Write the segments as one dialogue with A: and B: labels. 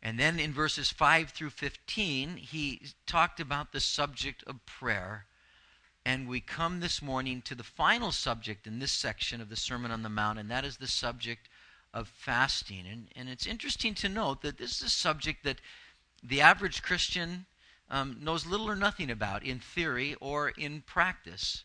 A: And then in verses 5 through 15, he talked about the subject of prayer. And we come this morning to the final subject in this section of the Sermon on the Mount, and that is the subject of fasting. And it's interesting to note that this is a subject that the average Christian knows little or nothing about in theory or in practice.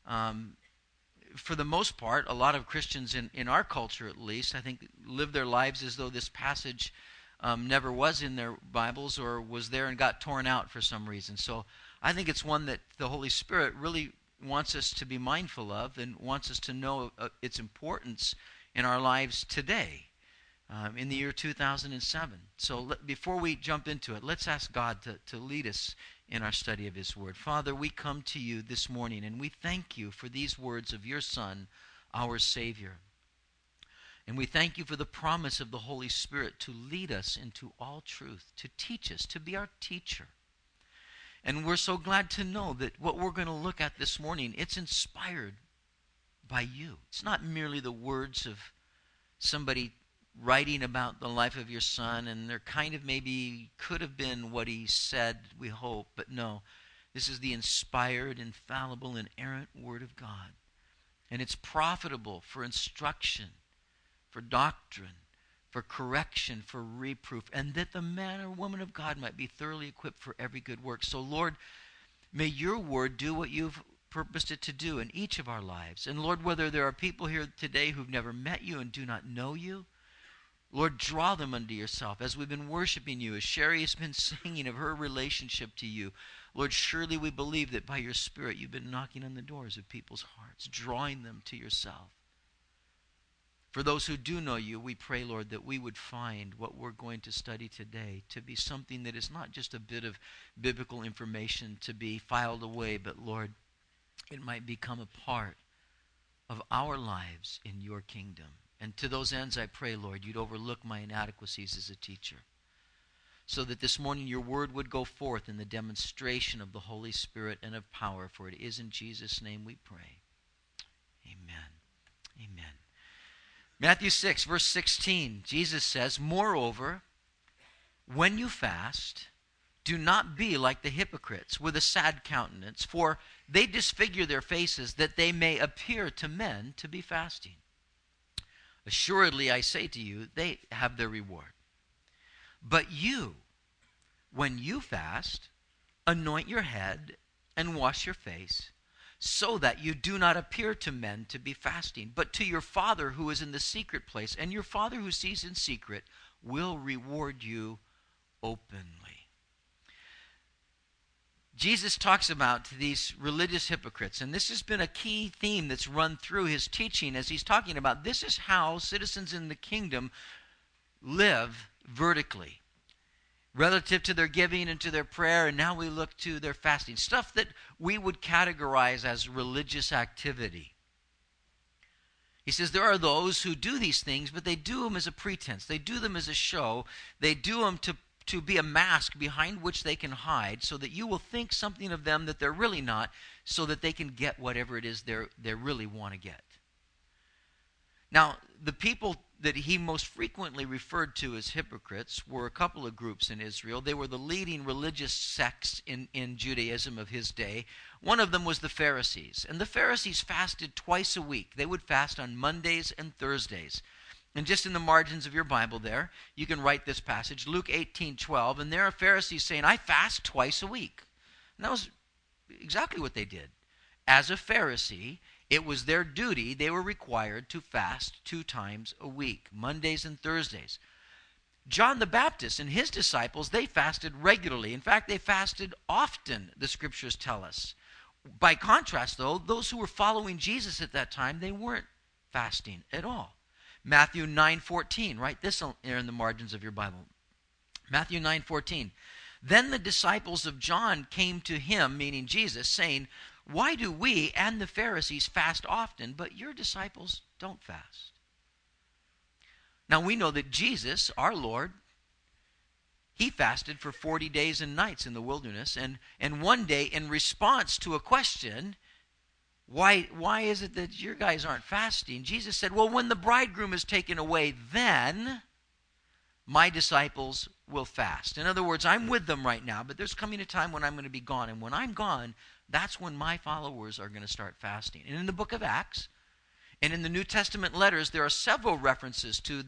A: For the most part, a lot of Christians in our culture at least, I think, live their lives as though this passage never was in their Bibles or was there and got torn out for some reason. So I think it's one that the Holy Spirit really wants us to be mindful of and wants us to know its importance in our lives today, in the year 2007. So before we jump into it, let's ask God to lead us in our study of His Word. Father, we come to you this morning and we thank you for these words of your Son, our Savior. And we thank you for the promise of the Holy Spirit to lead us into all truth, to teach us, to be our teacher. And we're so glad to know that what we're going to look at this morning, it's inspired by you. It's not merely the words of somebody writing about the life of your Son, and they're kind of maybe could have been what he said, we hope, but no. This is the inspired, infallible, inerrant Word of God. And it's profitable for instruction, for doctrine, for correction, for reproof, and that the man or woman of God might be thoroughly equipped for every good work. So, Lord, may your word do what you've purposed it to do in each of our lives. And, Lord, whether there are people here today who've never met you and do not know you, Lord, draw them unto yourself. As we've been worshiping you, as Sherry has been singing of her relationship to you, Lord, surely we believe that by your Spirit you've been knocking on the doors of people's hearts, drawing them to yourself. For those who do know you, we pray, Lord, that we would find what we're going to study today to be something that is not just a bit of biblical information to be filed away, but, Lord, it might become a part of our lives in your kingdom. And to those ends, I pray, Lord, you'd overlook my inadequacies as a teacher, so that this morning your word would go forth in the demonstration of the Holy Spirit and of power. For it is in Jesus' name we pray. Amen. Amen. Matthew 6, verse 16, Jesus says, "Moreover, when you fast, do not be like the hypocrites with a sad countenance, for they disfigure their faces that they may appear to men to be fasting. Assuredly, I say to you, they have their reward. But you, when you fast, anoint your head and wash your face, so that you do not appear to men to be fasting, but to your Father who is in the secret place, and your Father who sees in secret will reward you openly." Jesus talks about these religious hypocrites, and this has been a key theme that's run through his teaching as he's talking about this is how citizens in the kingdom live vertically, relative to their giving and to their prayer, and now we look to their fasting, stuff that we would categorize as religious activity. He says there are those who do these things, but they do them as a pretense. They do them as a show. They do them to be a mask behind which they can hide, so that you will think something of them that they're really not, so that they can get whatever it is they really want to get. Now, the people that he most frequently referred to as hypocrites were a couple of groups in Israel. They were the leading religious sects in Judaism of his day. One of them was the Pharisees. And the Pharisees fasted twice a week. They would fast on Mondays and Thursdays. And just in the margins of your Bible there, you can write this passage, Luke 18:12. And there are Pharisees saying, "I fast twice a week." And that was exactly what they did. As a Pharisee, it was their duty. They were required to fast 2 times a week, Mondays and Thursdays. John the Baptist and his disciples, they fasted regularly. In fact, they fasted often, the scriptures tell us. By contrast, though, those who were following Jesus at that time, they weren't fasting at all. Matthew 9:14, write this here in the margins of your Bible. Matthew 9:14. Then the disciples of John came to him, meaning Jesus, saying, "Why do we and the Pharisees fast often, but your disciples don't fast?" Now we know that Jesus, our Lord, he fasted for 40 days and nights in the wilderness. And one day, in response to a question, why is it that your guys aren't fasting? Jesus said, well, when the bridegroom is taken away, then my disciples will fast. In other words, I'm with them right now, but there's coming a time when I'm going to be gone. And when I'm gone, that's when my followers are going to start fasting. And in the book of Acts and in the New Testament letters, there are several references to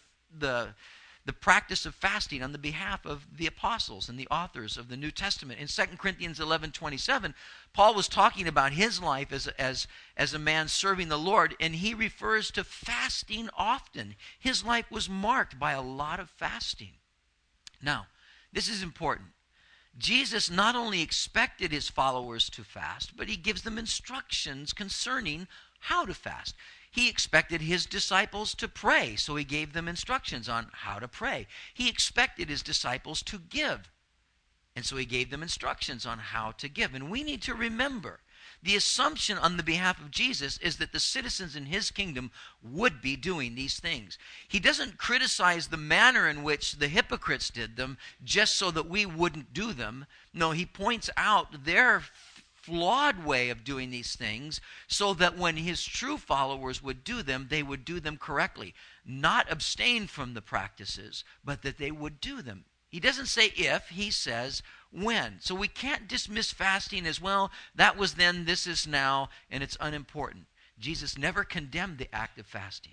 A: the practice of fasting on the behalf of the apostles and the authors of the New Testament. In 2 Corinthians 11:27, Paul was talking about his life as a man serving the Lord, and he refers to fasting often. His life was marked by a lot of fasting. Now, this is important. Jesus not only expected his followers to fast, but he gives them instructions concerning how to fast. He expected his disciples to pray, so he gave them instructions on how to pray. He expected his disciples to give, and so he gave them instructions on how to give. And we need to remember, the assumption on the behalf of Jesus is that the citizens in his kingdom would be doing these things. He doesn't criticize the manner in which the hypocrites did them just so that we wouldn't do them. No, he points out their flawed way of doing these things so that when his true followers would do them, they would do them correctly. Not abstain from the practices, but that they would do them. He doesn't say if, he says when. So we can't dismiss fasting as, well, that was then, this is now, and it's unimportant. Jesus never condemned the act of fasting.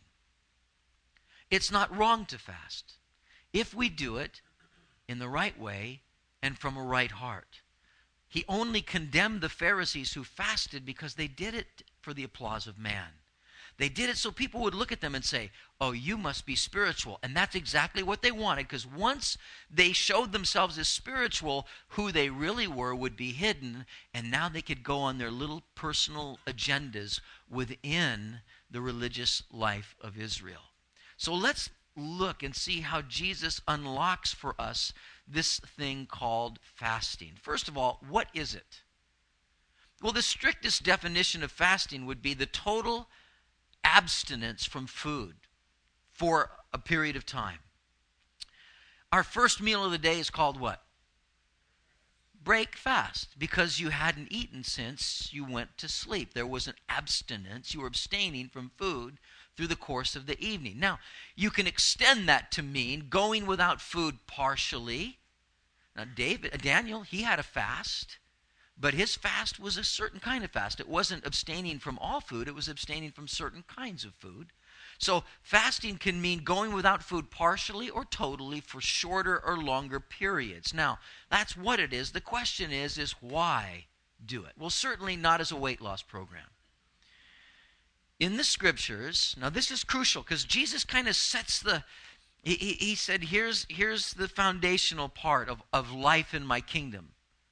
A: It's not wrong to fast if we do it in the right way and from a right heart. He only condemned the Pharisees who fasted because they did it for the applause of man. They did it so people would look at them and say, oh, you must be spiritual. And that's exactly what they wanted, because once they showed themselves as spiritual, who they really were would be hidden, and now they could go on their little personal agendas within the religious life of Israel. So let's look and see how Jesus unlocks for us this thing called fasting. First of all, what is it? Well, the strictest definition of fasting would be the total abstinence from food for a period of time. Our first meal of the day is called what? Break fast, because you hadn't eaten since you went to sleep. There was an abstinence. You were abstaining from food through the course of the evening. Now, you can extend that to mean going without food partially. Now, Daniel, he had a fast, but his fast was a certain kind of fast. It wasn't abstaining from all food. It was abstaining from certain kinds of food. So fasting can mean going without food partially or totally for shorter or longer periods. Now, that's what it is. The question is why do it? Well, certainly not as a weight loss program. In the scriptures, now this is crucial because Jesus kind of sets he said, here's the foundational part of life in my kingdom.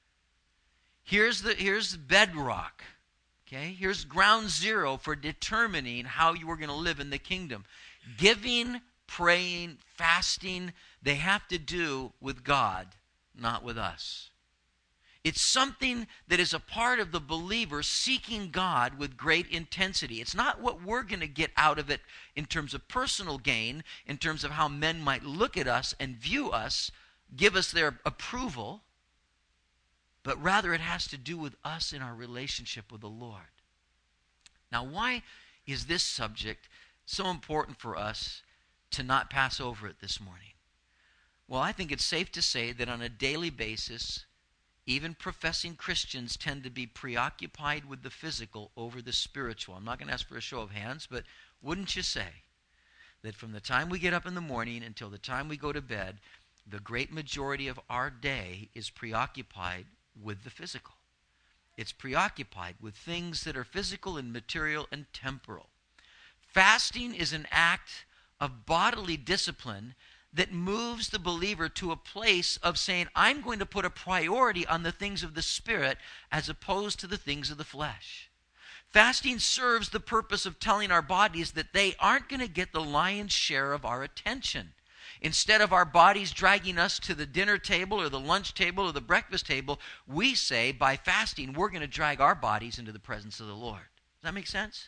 A: Here's the bedrock. Okay? Here's ground zero for determining how you are going to live in the kingdom. Giving, praying, fasting, they have to do with God, not with us. It's something that is a part of the believer seeking God with great intensity. It's not what we're going to get out of it in terms of personal gain, in terms of how men might look at us and view us, give us their approval, but rather it has to do with us in our relationship with the Lord. Now, why is this subject so important for us to not pass over it this morning? Well, I think it's safe to say that on a daily basis, even professing Christians tend to be preoccupied with the physical over the spiritual. I'm not going to ask for a show of hands, but wouldn't you say that from the time we get up in the morning until the time we go to bed, the great majority of our day is preoccupied with the physical? It's preoccupied with things that are physical and material and temporal. Fasting is an act of bodily discipline that moves the believer to a place of saying, I'm going to put a priority on the things of the Spirit as opposed to the things of the flesh. Fasting serves the purpose of telling our bodies that they aren't going to get the lion's share of our attention. Instead of our bodies dragging us to the dinner table or the lunch table or the breakfast table, we say by fasting, we're going to drag our bodies into the presence of the Lord. Does that make sense?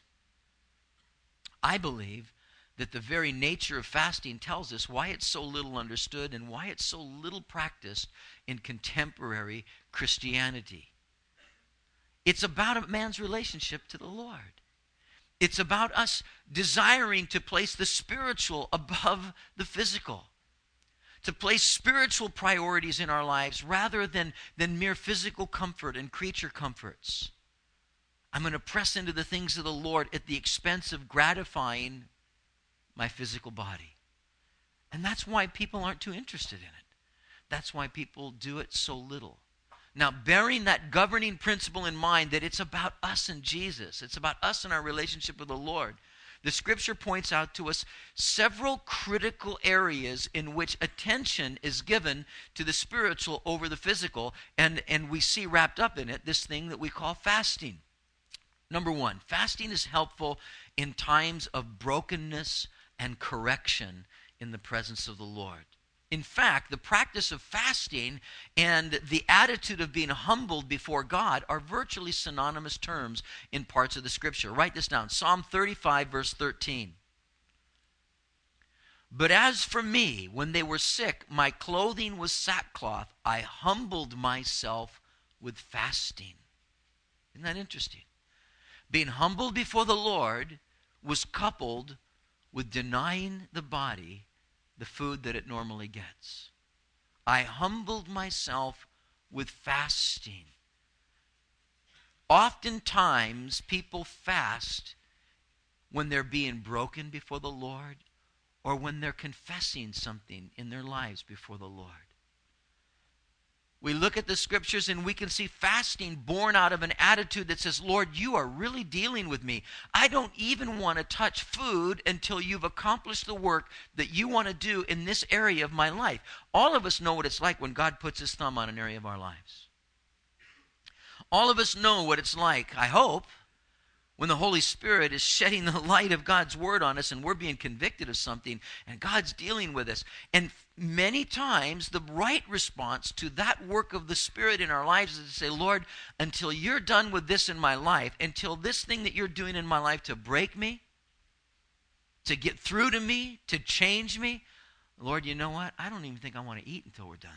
A: I believe that the very nature of fasting tells us why it's so little understood and why it's so little practiced in contemporary Christianity. It's about a man's relationship to the Lord. It's about us desiring to place the spiritual above the physical. to place spiritual priorities in our lives rather than mere physical comfort and creature comforts. I'm going to press into the things of the Lord at the expense of gratifying my physical body. And that's why people aren't too interested in it. That's why people do it so little. Now, bearing that governing principle in mind that it's about us and Jesus, it's about us and our relationship with the Lord, the Scripture points out to us several critical areas in which attention is given to the spiritual over the physical, and we see wrapped up in it this thing that we call fasting. Number one, fasting is helpful in times of brokenness and correction in the presence of the Lord. In fact, the practice of fasting and the attitude of being humbled before God are virtually synonymous terms in parts of the Scripture. Write this down. Psalm 35, verse 13. But as for me, when they were sick, my clothing was sackcloth. I humbled myself with fasting. Isn't that interesting? Being humbled before the Lord was coupled with denying the body the food that it normally gets. I humbled myself with fasting. Oftentimes, people fast when they're being broken before the Lord or when they're confessing something in their lives before the Lord. We look at the Scriptures and we can see fasting born out of an attitude that says, Lord, you are really dealing with me. I don't even want to touch food until you've accomplished the work that you want to do in this area of my life. All of us know what it's like when God puts his thumb on an area of our lives. All of us know what it's like, I hope, when the Holy Spirit is shedding the light of God's Word on us and we're being convicted of something and God's dealing with us. And many times the right response to that work of the Spirit in our lives is to say, Lord, until you're done with this in my life, until this thing that you're doing in my life to break me, to get through to me, to change me, Lord, you know what? I don't even think I want to eat until we're done.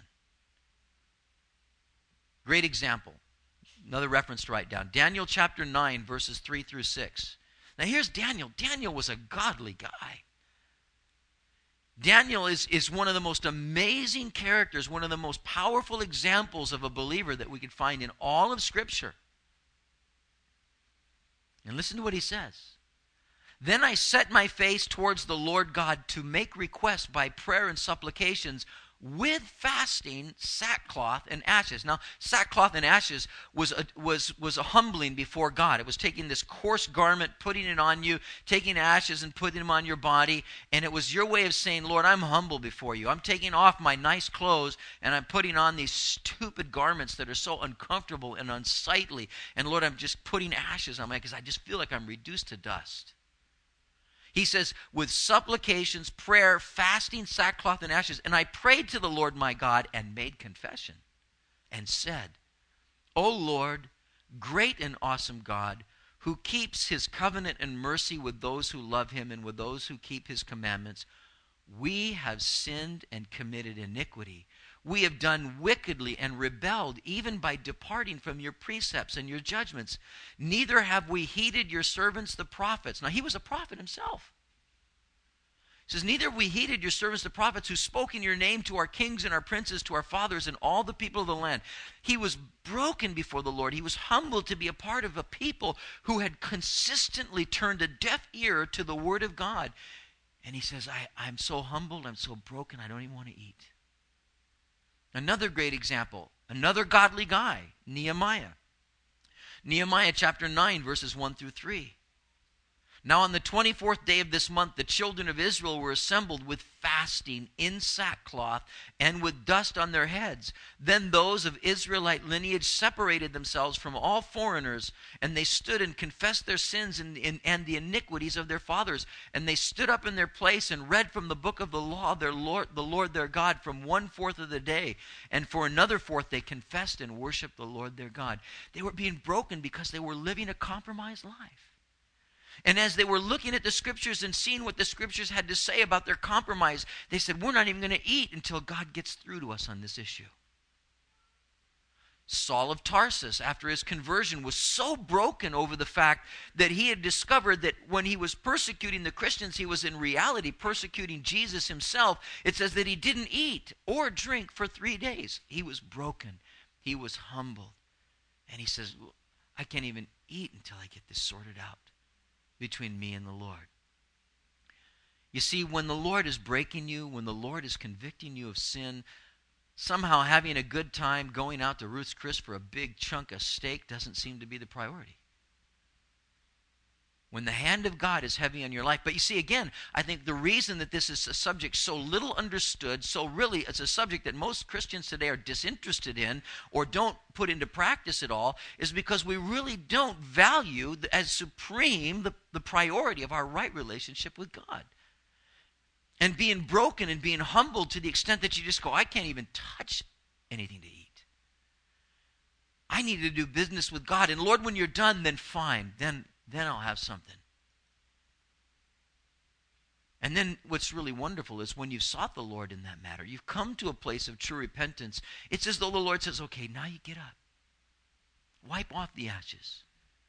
A: Great example. Another reference to write down. Daniel chapter 9, verses 3 through 6. Now here's Daniel. Daniel was a godly guy. Daniel is one of the most amazing characters, one of the most powerful examples of a believer that we could find in all of Scripture. And listen to what he says. Then I set my face towards the Lord God to make requests by prayer and supplications with fasting, sackcloth, and ashes. Now, sackcloth and ashes was a humbling before God. It was taking this coarse garment, putting it on you, taking ashes and putting them on your body, and it was your way of saying, Lord, I'm humble before you. I'm taking off my nice clothes, and I'm putting on these stupid garments that are so uncomfortable and unsightly. And Lord, I'm just putting ashes on me because I just feel like I'm reduced to dust. He says, with supplications, prayer, fasting, sackcloth, and ashes. And I prayed to the Lord my God and made confession and said, O Lord, great and awesome God, who keeps his covenant and mercy with those who love him and with those who keep his commandments, we have sinned and committed iniquity. We have done wickedly and rebelled, even by departing from your precepts and your judgments. Neither have we heeded your servants the prophets. Now, he was a prophet himself. He says, neither have we heeded your servants the prophets who spoke in your name to our kings and our princes, to our fathers and all the people of the land. He was broken before the Lord. He was humbled to be a part of a people who had consistently turned a deaf ear to the word of God. And he says, I'm so humbled, I'm so broken, I don't even want to eat. Another great example, another godly guy, Nehemiah. Nehemiah chapter 9, verses 1 through 3. Now on the 24th day of this month, the children of Israel were assembled with fasting in sackcloth and with dust on their heads. Then those of Israelite lineage separated themselves from all foreigners, and they stood and confessed their sins and the iniquities of their fathers. And they stood up in their place and read from the book of the law the Lord their God from 1/4 of the day. And for another fourth they confessed and worshiped the Lord their God. They were being broken because they were living a compromised life. And as they were looking at the Scriptures and seeing what the Scriptures had to say about their compromise, they said, we're not even going to eat until God gets through to us on this issue. Saul of Tarsus, after his conversion, was so broken over the fact that he had discovered that when he was persecuting the Christians, he was in reality persecuting Jesus himself. It says that he didn't eat or drink for 3 days. He was broken. He was humbled. And he says, I can't even eat until I get this sorted out between me and the Lord. You see, when the Lord is breaking you, when the Lord is convicting you of sin, somehow having a good time going out to Ruth's Chris for a big chunk of steak doesn't seem to be the priority. When the hand of God is heavy on your life. But you see, again, I think the reason that this is a subject so little understood, so really it's a subject that most Christians today are disinterested in or don't put into practice at all, is because we really don't value as supreme the priority of our right relationship with God. And being broken and being humbled to the extent that you just go, I can't even touch anything to eat. I need to do business with God. And Lord, when you're done, then fine. Then I'll have something. And then what's really wonderful is when you've sought the Lord in that matter, you've come to a place of true repentance. It's as though the Lord says, okay, now you get up. Wipe off the ashes.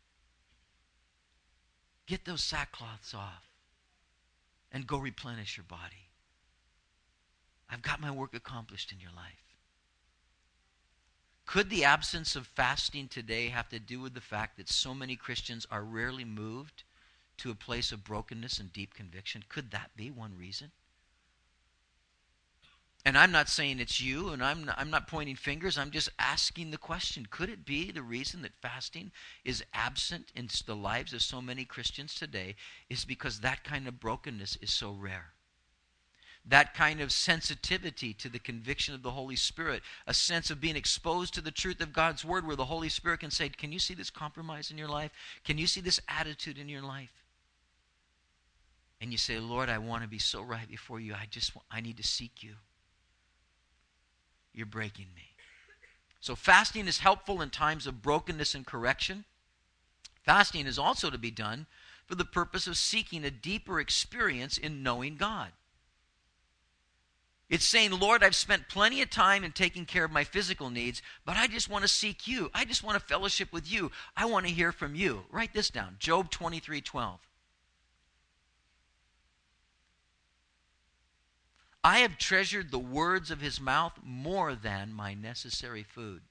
A: Get those sackcloths off. And go replenish your body. I've got my work accomplished in your life. Could the absence of fasting today have to do with the fact that so many Christians are rarely moved to a place of brokenness and deep conviction? Could that be one reason? And I'm not saying it's you, and I'm not pointing fingers. I'm just asking the question. Could it be the reason that fasting is absent in the lives of so many Christians today is because that kind of brokenness is so rare? That kind of sensitivity to the conviction of the Holy Spirit, a sense of being exposed to the truth of God's Word where the Holy Spirit can say, can you see this compromise in your life? Can you see this attitude in your life? And you say, Lord, I want to be so right before you. I need to seek you. You're breaking me. So fasting is helpful in times of brokenness and correction. Fasting is also to be done for the purpose of seeking a deeper experience in knowing God. It's saying, Lord, I've spent plenty of time in taking care of my physical needs, but I just want to seek you. I just want to fellowship with you. I want to hear from you. Write this down, Job 23:12. I have treasured the words of his mouth more than my necessary food.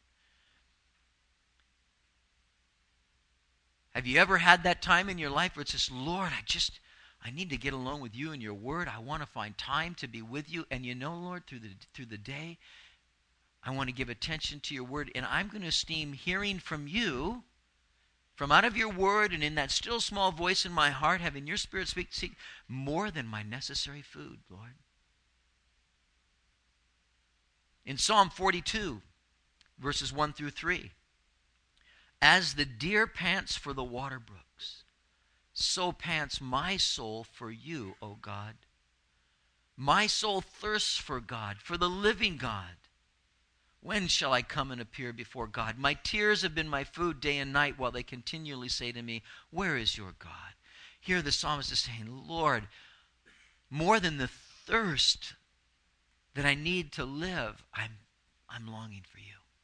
A: Have you ever had that time in your life where it's just, Lord, I need to get alone with you and your word. I want to find time to be with you. And you know, Lord, through the day, I want to give attention to your word. And I'm going to esteem hearing from you, from out of your word and in that still small voice in my heart, having your spirit speak more than my necessary food, Lord. In Psalm 42, verses 1 through 3, as the deer pants for the water brooks, so pants my soul for you, O God. My soul thirsts for God, for the living God. When shall I come and appear before God? My tears have been my food day and night, while they continually say to me, where is your God? Here the psalmist is saying, Lord, more than the thirst that I need to live, I'm longing for you.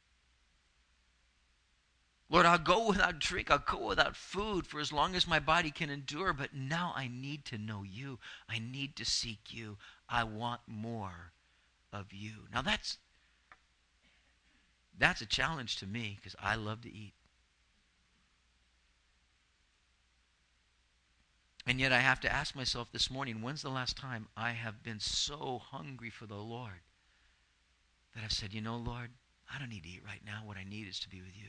A: Lord, I'll go without drink, I'll go without food for as long as my body can endure, but now I need to know you. I need to seek you. I want more of you. Now that's a challenge to me because I love to eat. And yet I have to ask myself this morning, when's the last time I have been so hungry for the Lord that I've said, you know, Lord, I don't need to eat right now. What I need is to be with you.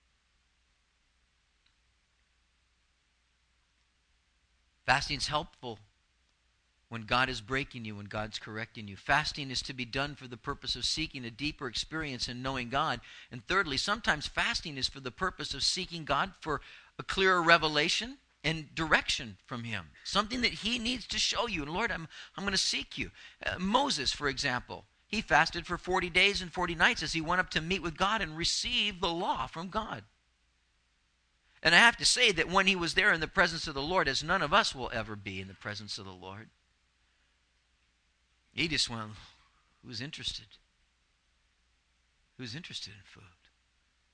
A: Fasting's helpful when God is breaking you, when God's correcting you. Fasting is to be done for the purpose of seeking a deeper experience in knowing God. And thirdly, sometimes fasting is for the purpose of seeking God for a clearer revelation and direction from him. Something that he needs to show you. And Lord, I'm going to seek you. Moses, for example, he fasted for 40 days and 40 nights as he went up to meet with God and receive the law from God. And I have to say that when he was there in the presence of the Lord, as none of us will ever be in the presence of the Lord, he just went, who's interested? Who's interested in food?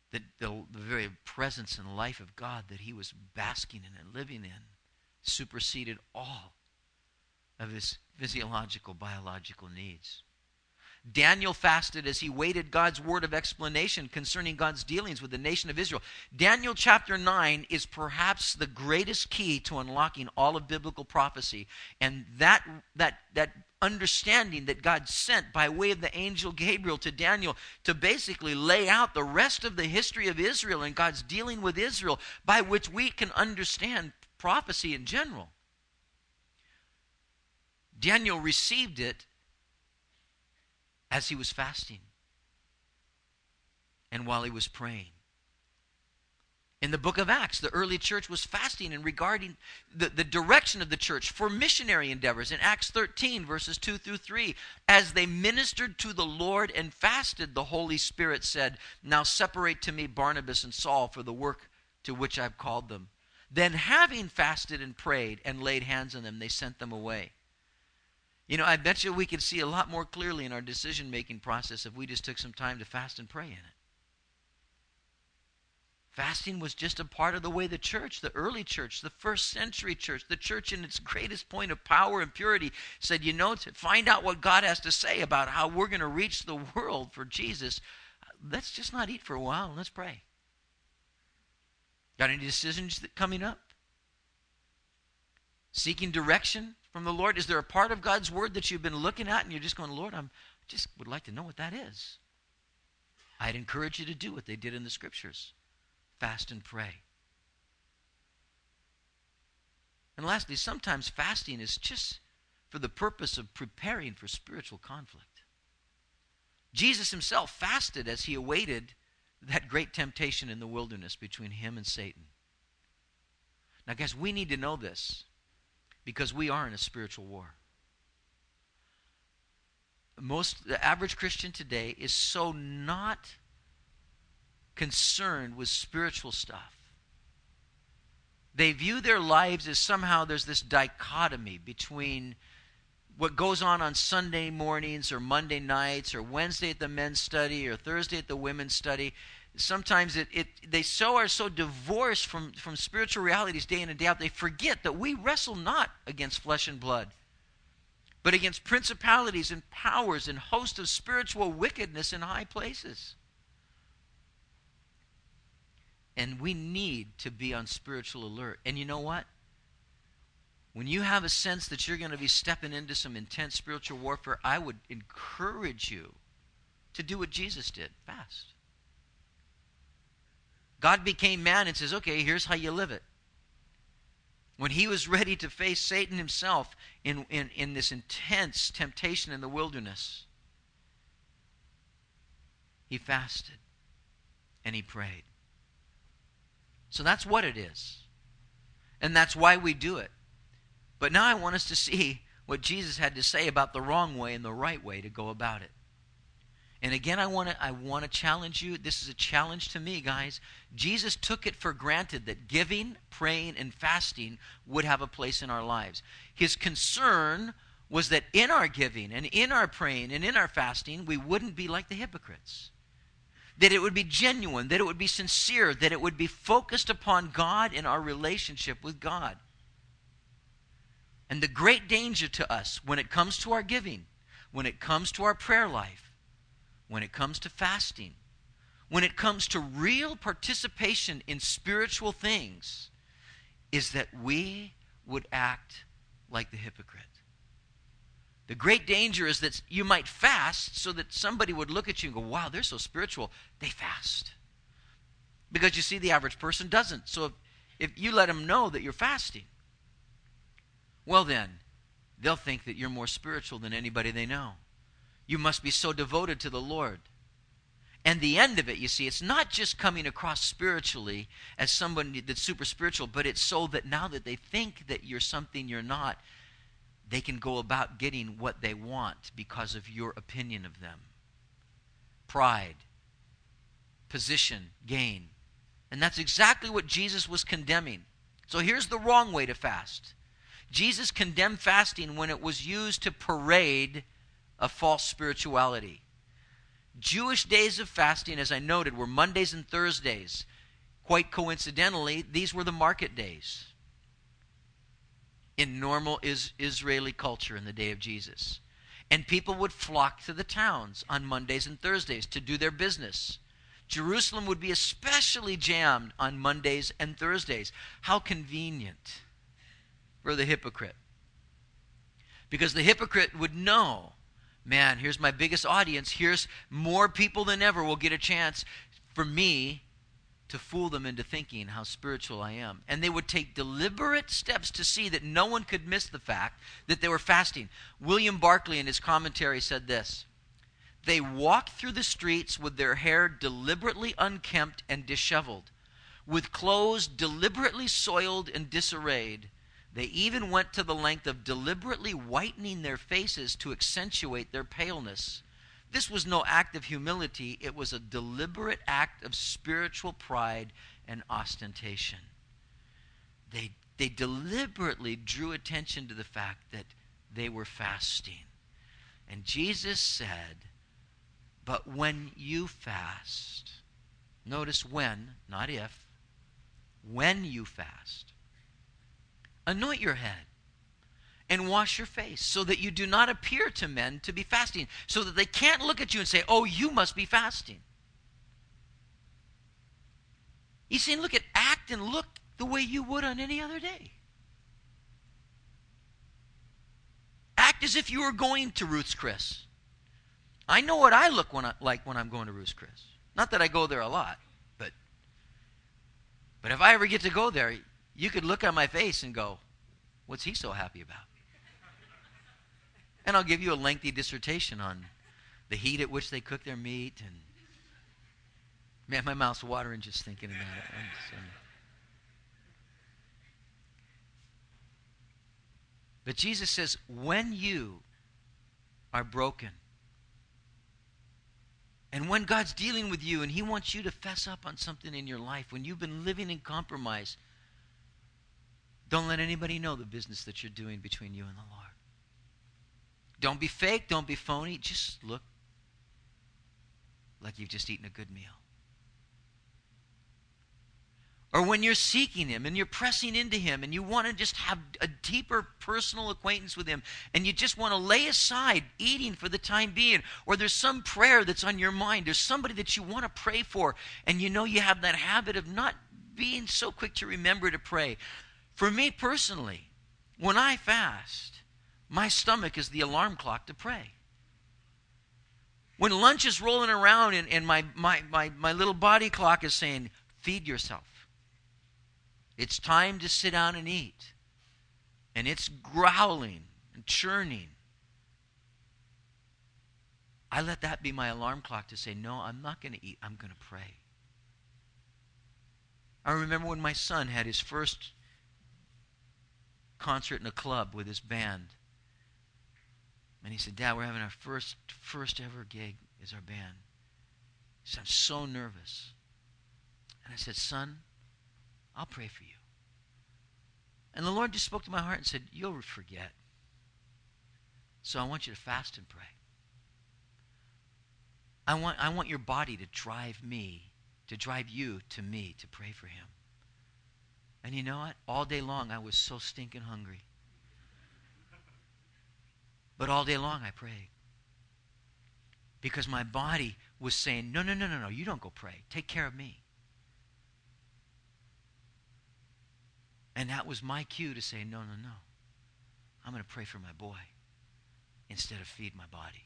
A: the very presence and life of God that he was basking in and living in superseded all of his physiological, biological needs. Daniel fasted as he waited God's word of explanation concerning God's dealings with the nation of Israel. Daniel chapter 9 is perhaps the greatest key to unlocking all of biblical prophecy. And that understanding that God sent by way of the angel Gabriel to Daniel to basically lay out the rest of the history of Israel and God's dealing with Israel, by which we can understand prophecy in general. Daniel received it as he was fasting and while he was praying. In the book of Acts, the early church was fasting and regarding the direction of the church for missionary endeavors. In Acts 13, verses 2 through 3, as they ministered to the Lord and fasted, the Holy Spirit said, "Now separate to me Barnabas and Saul for the work to which I've called them." Then having fasted and prayed and laid hands on them, they sent them away. You know, I bet you we could see a lot more clearly in our decision-making process if we just took some time to fast and pray in it. Fasting was just a part of the way the church, the early church, the first century church, the church in its greatest point of power and purity said, you know, to find out what God has to say about how we're going to reach the world for Jesus, let's just not eat for a while and let's pray. Got any decisions coming up? Seeking direction from the Lord? Is there a part of God's word that you've been looking at and you're just going, Lord, I just would like to know what that is? I'd encourage you to do what they did in the scriptures. Fast and pray. And lastly, sometimes fasting is just for the purpose of preparing for spiritual conflict. Jesus himself fasted as he awaited that great temptation in the wilderness between him and Satan. Now, guys, we need to know this, because we are in a spiritual war. The average Christian today is so not concerned with spiritual stuff. They view their lives as somehow there's this dichotomy between what goes on Sunday mornings or Monday nights or Wednesday at the men's study or Thursday at the women's study. Sometimes they are so divorced from spiritual realities day in and day out, they forget that we wrestle not against flesh and blood, but against principalities and powers and hosts of spiritual wickedness in high places. And we need to be on spiritual alert. And you know what? When you have a sense that you're going to be stepping into some intense spiritual warfare, I would encourage you to do what Jesus did. Fast. God became man and says, okay, here's how you live it. When he was ready to face Satan himself in this intense temptation in the wilderness, he fasted and he prayed. So that's what it is. And that's why we do it. But now I want us to see what Jesus had to say about the wrong way and the right way to go about it. And again, I want to challenge you. This is a challenge to me, guys. Jesus took it for granted that giving, praying, and fasting would have a place in our lives. His concern was that in our giving and in our praying and in our fasting, we wouldn't be like the hypocrites. That it would be genuine, that it would be sincere, that it would be focused upon God and our relationship with God. And the great danger to us when it comes to our giving, when it comes to our prayer life, when it comes to fasting, when it comes to real participation in spiritual things, is that we would act like the hypocrite. The great danger is that you might fast so that somebody would look at you and go, wow, they're so spiritual, they fast. Because you see, the average person doesn't. So if you let them know that you're fasting, well then, they'll think that you're more spiritual than anybody they know. You must be so devoted to the Lord. And the end of it, you see, it's not just coming across spiritually as somebody that's super spiritual, but it's so that now that they think that you're something you're not, they can go about getting what they want because of your opinion of them. Pride, position, gain. And that's exactly what Jesus was condemning. So here's the wrong way to fast. Jesus condemned fasting when it was used to parade a false spirituality. Jewish days of fasting, as I noted, were Mondays and Thursdays. Quite coincidentally, these were the market days in normal Israeli culture in the day of Jesus. And people would flock to the towns on Mondays and Thursdays to do their business. Jerusalem would be especially jammed on Mondays and Thursdays. How convenient for the hypocrite. Because the hypocrite would know, man, here's my biggest audience. Here's more people than ever will get a chance for me to fool them into thinking how spiritual I am. And they would take deliberate steps to see that no one could miss the fact that they were fasting. William Barclay in his commentary said this: they walked through the streets with their hair deliberately unkempt and disheveled, with clothes deliberately soiled and disarrayed. They even went to the length of deliberately whitening their faces to accentuate their paleness. This was no act of humility. It was a deliberate act of spiritual pride and ostentation. They deliberately drew attention to the fact that they were fasting. And Jesus said, but when you fast, notice when, not if, when you fast, anoint your head and wash your face, so that you do not appear to men to be fasting, so that they can't look at you and say, oh, you must be fasting. He's saying, look, act and look the way you would on any other day. Act as if you were going to Ruth's Chris. I know what I look like when I'm going to Ruth's Chris. Not that I go there a lot, but if I ever get to go there, you could look at my face and go, what's he so happy about? And I'll give you a lengthy dissertation on the heat at which they cook their meat. And man, my mouth's watering just thinking about it. But Jesus says, when you are broken, and when God's dealing with you and he wants you to fess up on something in your life, when you've been living in compromise, don't let anybody know the business that you're doing between you and the Lord. Don't be fake. Don't be phony. Just look like you've just eaten a good meal. Or when you're seeking him and you're pressing into him and you want to just have a deeper personal acquaintance with him and you just want to lay aside eating for the time being, or there's some prayer that's on your mind, there's somebody that you want to pray for, and you know you have that habit of not being so quick to remember to pray. For me personally, when I fast, my stomach is the alarm clock to pray. When lunch is rolling around and my little body clock is saying, feed yourself. It's time to sit down and eat. And it's growling and churning. I let that be my alarm clock to say, no, I'm not going to eat. I'm going to pray. I remember when my son had his first concert in a club with his band. And he said, Dad, we're having our first ever gig as our band. He said, I'm so nervous. And I said, son, I'll pray for you. And the Lord just spoke to my heart and said, you'll forget. So I want you to fast and pray. I want your body to drive you to me to pray for him. And you know what? All day long I was so stinking hungry. But all day long I prayed. Because my body was saying, no, you don't go pray. Take care of me. And that was my cue to say, no. I'm going to pray for my boy instead of feed my body.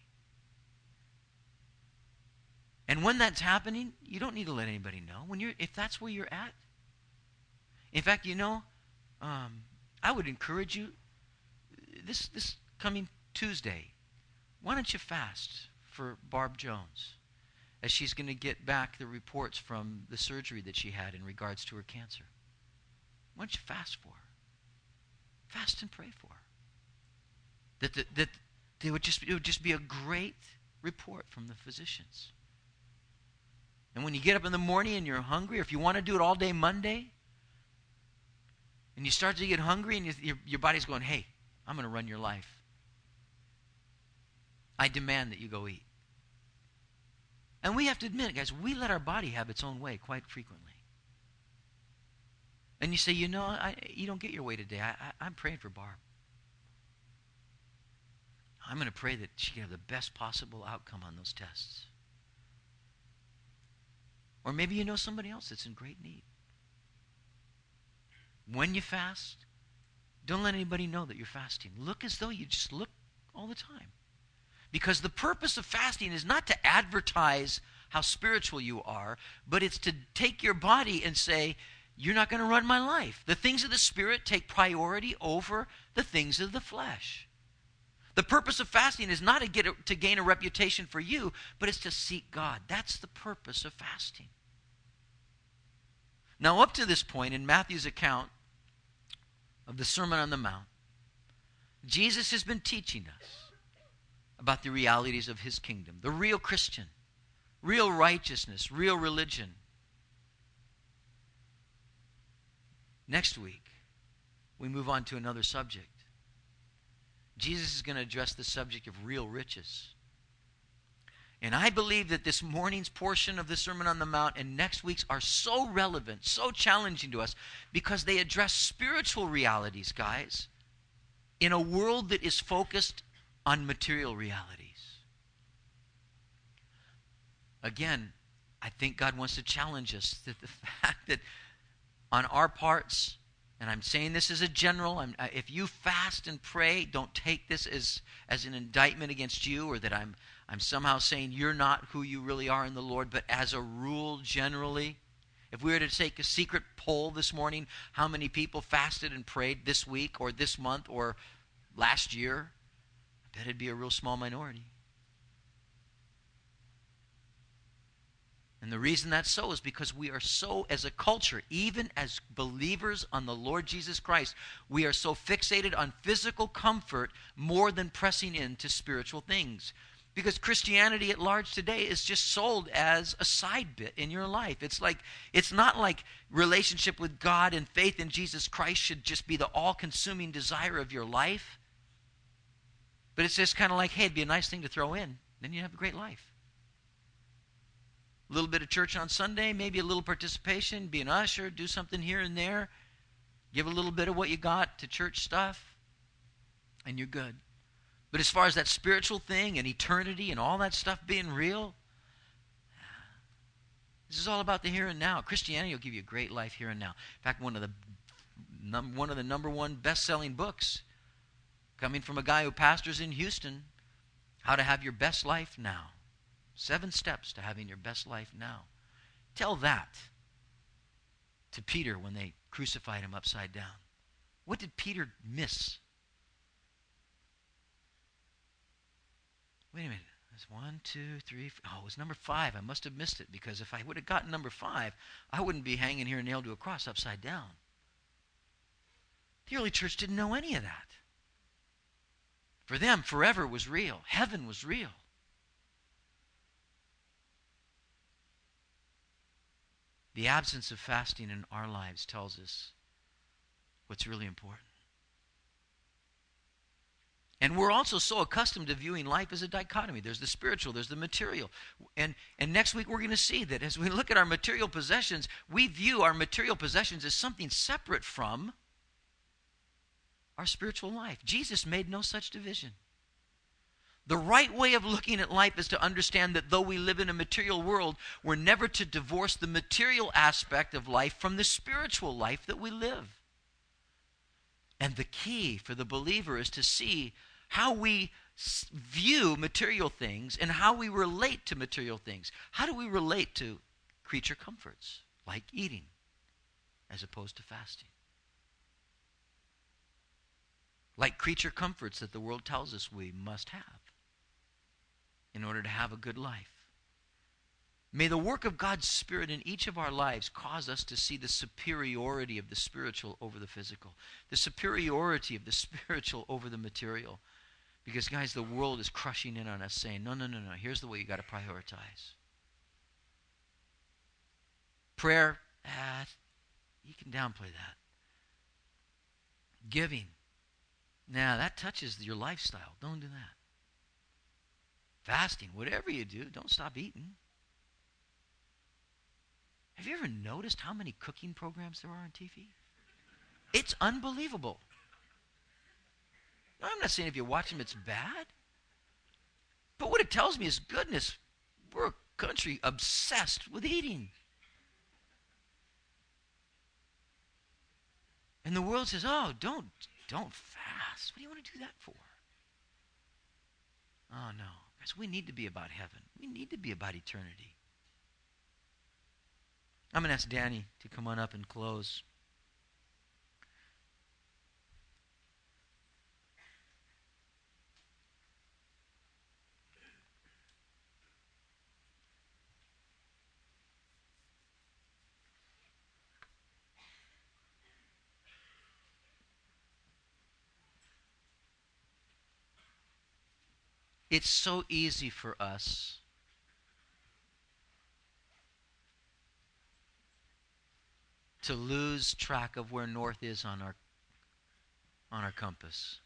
A: And when that's happening, you don't need to let anybody know. If that's where you're at. In fact, I would encourage you, this coming Tuesday, why don't you fast for Barb Jones as she's going to get back the reports from the surgery that she had in regards to her cancer? Why don't you fast for her? Fast and pray for her. That it would just be a great report from the physicians. And when you get up in the morning and you're hungry, or if you want to do it all day Monday, and you start to get hungry and your body's going, hey, I'm going to run your life. I demand that you go eat. And we have to admit, guys, we let our body have its own way quite frequently. And you say, you don't get your way today. I'm praying for Barb. I'm going to pray that she can have the best possible outcome on those tests. Or maybe you know somebody else that's in great need. When you fast, don't let anybody know that you're fasting. Look as though you just look all the time. Because the purpose of fasting is not to advertise how spiritual you are, but it's to take your body and say, you're not going to run my life. The things of the Spirit take priority over the things of the flesh. The purpose of fasting is not to gain a reputation for you, but it's to seek God. That's the purpose of fasting. Now, up to this point in Matthew's account of the Sermon on the Mount, Jesus has been teaching us about the realities of his kingdom, the real Christian, real righteousness, real religion. Next week, we move on to another subject. Jesus is going to address the subject of real riches. And I believe that this morning's portion of the Sermon on the Mount and next week's are so relevant, so challenging to us, because they address spiritual realities, guys, in a world that is focused on material realities. Again, I think God wants to challenge us that the fact that on our parts, and I'm saying this as a general, if you fast and pray, don't take this as an indictment against you, or that I'm somehow saying you're not who you really are in the Lord, but as a rule generally, if we were to take a secret poll this morning, how many people fasted and prayed this week or this month or last year, I bet it'd be a real small minority. And the reason that's so is because we are so, as a culture, even as believers on the Lord Jesus Christ, we are so fixated on physical comfort more than pressing into spiritual things. Because Christianity at large today is just sold as a side bit in your life. It's not like relationship with God and faith in Jesus Christ should just be the all-consuming desire of your life. But it's just kind of like, hey, it'd be a nice thing to throw in. Then you have a great life. A little bit of church on Sunday, maybe a little participation, be an usher, do something here and there, give a little bit of what you got to church stuff, and you're good. But as far as that spiritual thing and eternity and all that stuff being real, this is all about the here and now. Christianity will give you a great life here and now. In fact, one of the number one best-selling books, coming from a guy who pastors in Houston, How to Have Your Best Life Now. 7 steps to having your best life now. Tell that to Peter when they crucified him upside down. What did Peter miss? Wait a minute. There's 1, 2, 3, 4. Oh, it was number 5. I must have missed it, because if I would have gotten number 5, I wouldn't be hanging here nailed to a cross upside down. The early church didn't know any of that. For them, forever was real. Heaven was real. The absence of fasting in our lives tells us what's really important. And we're also so accustomed to viewing life as a dichotomy. There's the spiritual, there's the material. And next week we're going to see that as we look at our material possessions, we view our material possessions as something separate from our spiritual life. Jesus made no such division. The right way of looking at life is to understand that though we live in a material world, we're never to divorce the material aspect of life from the spiritual life that we live. And the key for the believer is to see how we view material things and how we relate to material things. How do we relate to creature comforts, like eating, as opposed to fasting? Like creature comforts that the world tells us we must have in order to have a good life. May the work of God's Spirit in each of our lives cause us to see the superiority of the spiritual over the physical, the superiority of the spiritual over the material. Because, guys, the world is crushing in on us saying, no, here's the way you got to prioritize. Prayer, you can downplay that. Giving, that touches your lifestyle. Don't do that. Fasting, whatever you do, don't stop eating. Have you ever noticed how many cooking programs there are on TV? It's unbelievable. Now, I'm not saying if you watch them it's bad. But what it tells me is, goodness, we're a country obsessed with eating. And the world says, oh, don't fast. What do you want to do that for? Oh, no. Guys, we need to be about heaven. We need to be about eternity. I'm going to ask Danny to come on up and close. It's so easy for us to lose track of where north is on our compass.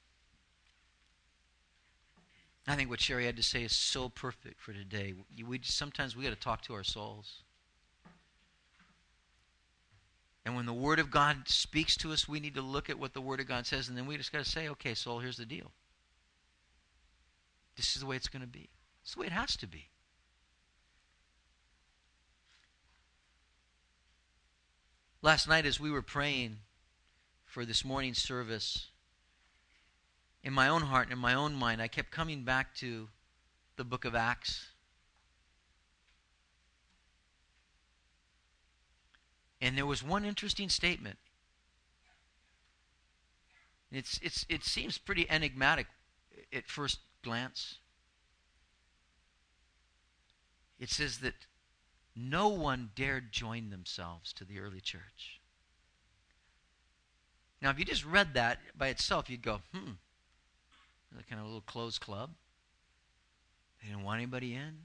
A: I think what Sherry had to say is so perfect for today. Sometimes we got to talk to our souls. And when the Word of God speaks to us, we need to look at what the Word of God says, and then we just got to say, okay, soul, here's the deal. This is the way it's going to be. It's the way it has to be. Last night as we were praying for this morning's service, in my own heart and in my own mind, I kept coming back to the book of Acts. And there was one interesting statement. It seems pretty enigmatic at first glance. It says that no one dared join themselves to the early church. Now, if you just read that by itself, you'd go, kind of a little closed club. They didn't want anybody in.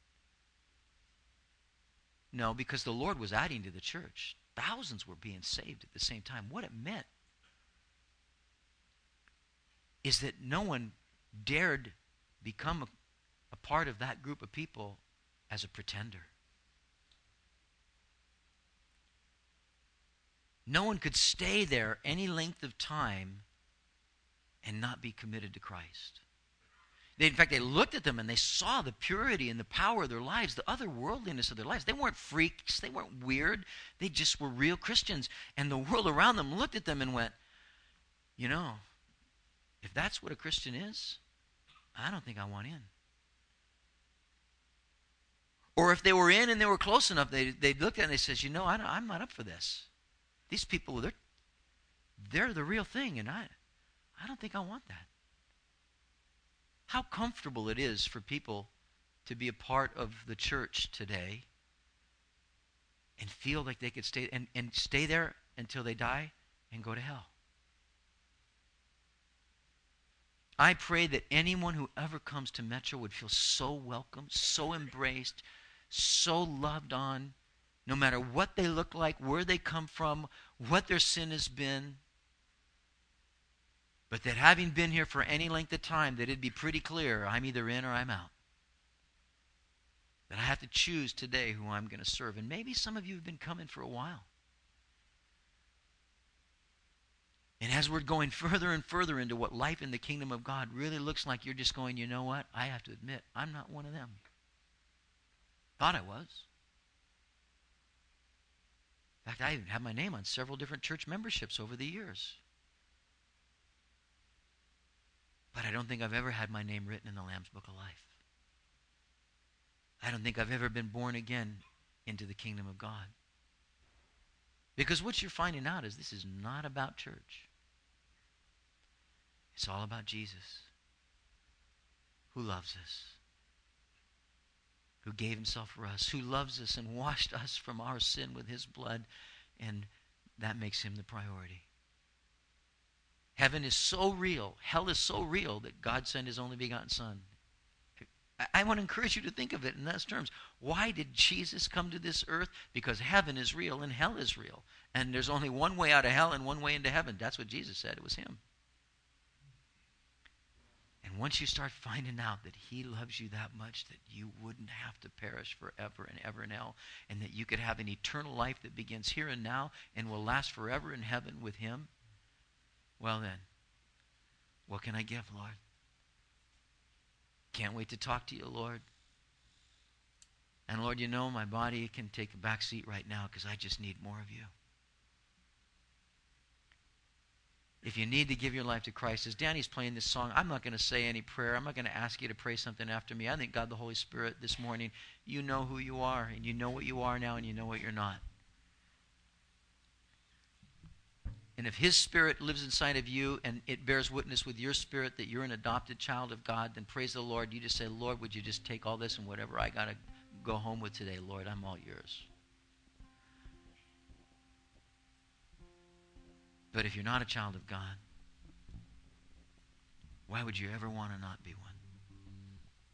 A: No, because the Lord was adding to the church. Thousands were being saved at the same time. What it meant is that no one dared become a part of that group of people as a pretender. No one could stay there any length of time and not be committed to Christ. In fact, they looked at them and they saw the purity and the power of their lives, the otherworldliness of their lives. They weren't freaks. They weren't weird. They just were real Christians. And the world around them looked at them and went, if that's what a Christian is, I don't think I want in. Or if they were in and they were close enough, they looked at it and they said, I'm not up for this. These people, they're the real thing, and I don't think I want that. How comfortable it is for people to be a part of the church today and feel like they could stay and stay there until they die and go to hell. I pray that anyone who ever comes to Metro would feel so welcome, so embraced, so loved on, no matter what they look like, where they come from, what their sin has been. But that having been here for any length of time, that it'd be pretty clear, I'm either in or I'm out. That I have to choose today who I'm going to serve. And maybe some of you have been coming for a while. And as we're going further and further into what life in the kingdom of God really looks like, you're just going, you know what? I have to admit, I'm not one of them. Thought I was. In fact, I even have my name on several different church memberships over the years. But I don't think I've ever had my name written in the Lamb's Book of Life. I don't think I've ever been born again into the kingdom of God. Because what you're finding out is this is not about church. It's all about Jesus, who loves us, who gave himself for us, who loves us and washed us from our sin with his blood, and that makes him the priority. Heaven is so real, hell is so real that God sent his only begotten Son. I want to encourage you to think of it in those terms. Why did Jesus come to this earth? Because heaven is real and hell is real. And there's only one way out of hell and one way into heaven. That's what Jesus said. It was him. And And once you start finding out that he loves you that much that you wouldn't have to perish forever and ever in hell, and that you could have an eternal life that begins here and now and will last forever in heaven with him, well then, what can I give, Lord? Can't wait to talk to you, Lord. And Lord, you know my body can take a back seat right now because I just need more of you. If you need to give your life to Christ, as Danny's playing this song, I'm not going to say any prayer. I'm not going to ask you to pray something after me. I think God the Holy Spirit this morning, you know who you are, and you know what you are now, and you know what you're not. And if his Spirit lives inside of you and it bears witness with your spirit that you're an adopted child of God, then praise the Lord. You just say, Lord, would you just take all this and whatever I got to go home with today, Lord, I'm all yours. But if you're not a child of God, why would you ever want to not be one?